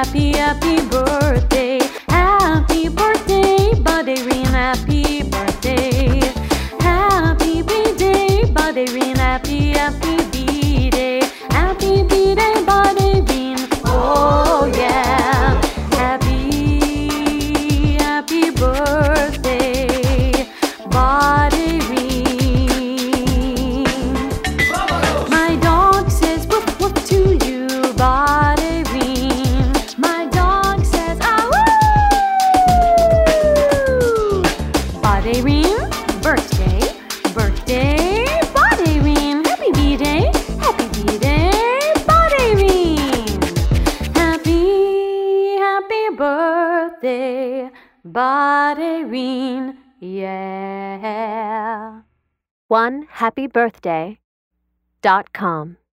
happy, happy birthday. Happy birthday, Baudérine, happy birthday. Happy B-day, Baudérine, happy, happy B-day. Happy B-day, Baudérine, oh yeah. Happy, happy birthday, Baudérine. My dog says woof woof to you, Baudérine. My dog says ah woo. Baudérine, birthday, birthday, Baudérine. Happy B-day, Baudérine. Happy, happy birthday, Baudérine, yeah. OneHappyBirthday.com